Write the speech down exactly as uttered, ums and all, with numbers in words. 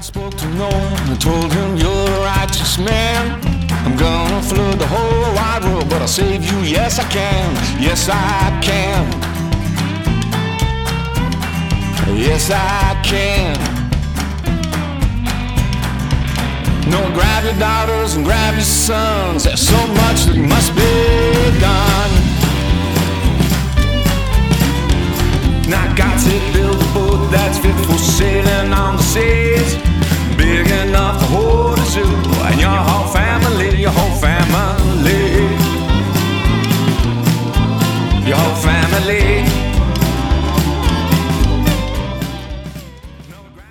spoke to Noah and told him, you're a righteous man. I'm gonna flood the whole wide world, but I'll save you. Yes, I can. Yes, I can. Yes, I can. No, grab your daughters and grab your sons. There's so much that you must be